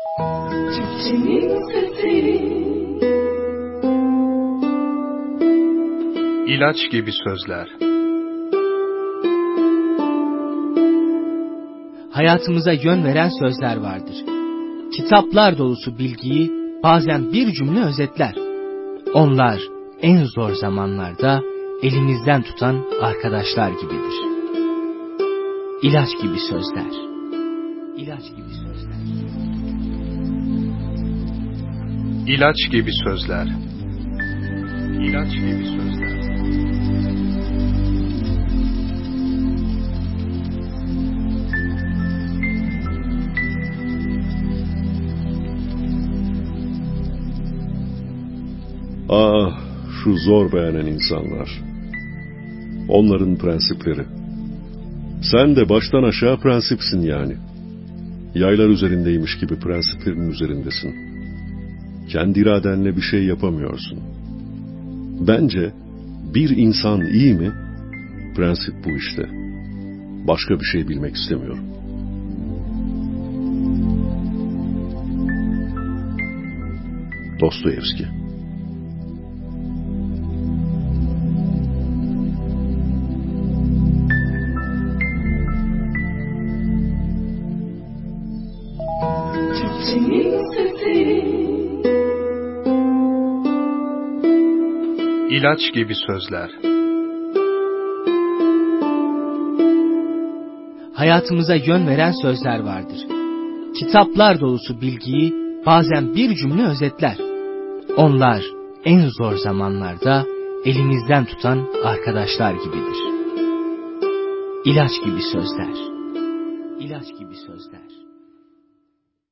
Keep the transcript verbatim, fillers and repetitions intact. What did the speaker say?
Çiftçinin sesi. İlaç gibi sözler. Hayatımıza yön veren sözler vardır. Kitaplar dolusu bilgiyi bazen bir cümle özetler. Onlar en zor zamanlarda elimizden tutan arkadaşlar gibidir. İlaç gibi sözler. İlaç gibi sözler. İlaç gibi sözler. İlaç gibi sözler. Ah, şu zor beğenen insanlar. Onların prensipleri. Sen de baştan aşağı prensipsin yani. Yaylar üzerindeymiş gibi prensiplerin üzerindesin. Kendi iradenle bir şey yapamıyorsun. Bence bir insan iyi mi? Prensip bu işte. Başka bir şey bilmek istemiyorum. Dostoyevski. Çiftçinin sesi. İlaç gibi sözler. Hayatımıza yön veren sözler vardır. Kitaplar dolusu bilgiyi bazen bir cümle özetler. Onlar en zor zamanlarda elimizden tutan arkadaşlar gibidir. İlaç gibi sözler. İlaç gibi sözler.